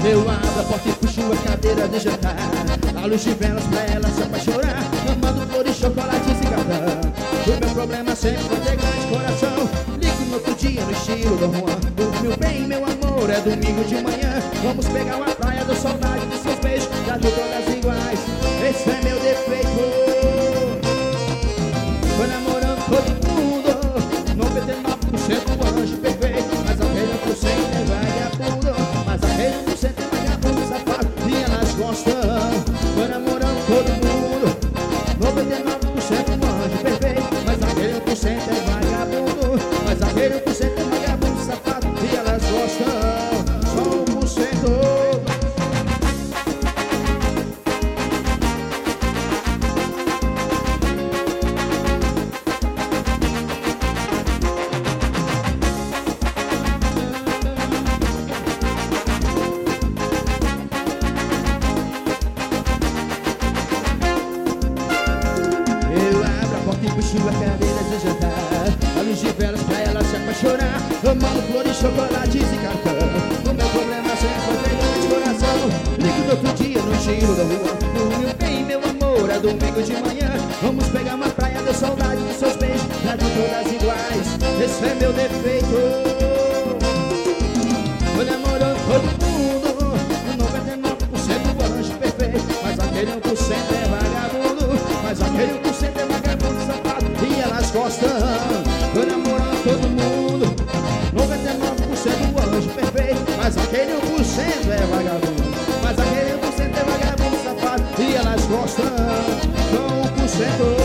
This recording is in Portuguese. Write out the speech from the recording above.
Eu abro a porta e puxo a cadeira de jantar. A luz de velas pra ela se apaixonar. Amando flores, chocolates e cartão. O meu problema sempre foi ter grande coração. Ligo no outro dia no estilo do Juan. O meu bem, meu amor, é domingo de manhã. Vamos pegar uma praia, dou saudade dos seus beijos. Já de todas iguais, esse é meu defeito. Tô namorando todo mundo, 99% anjo perfeito. Mas aquele 1% é vagabundo. Mas aquele 1% é vagabundo, safado, e elas gostam. Tô namorando todo mundo, 99% anjo perfeito. Mas aquele 1% é vagabundo. Mas aquele 1% é vagabundo, safado, e elas gostam. Só 1%. Puxo a cadeira de jantar. A luz de velas pra ela se apaixonar. Amando flores, chocolates e cartão. O meu problema sempre foi ter grande coração. Ligo no outro dia no estilo da rua. O meu bem, meu amor, é domingo de manhã. Vamos pegar uma praia, deu saudade dos seus beijos. Já de todas iguais, esse é meu defeito. Tô namorando todo mundo, 99% anjo perfeito. Mas aquele 1% é vagabundo. Mas aquele 1% é vagabundo, safado, e elas gostam. Tô namorando todo mundo, 99% anjo perfeito. Mas aquele 1% é vagabundo. Mas aquele 1% é vagabundo, safado, e elas gostam. Só 1%.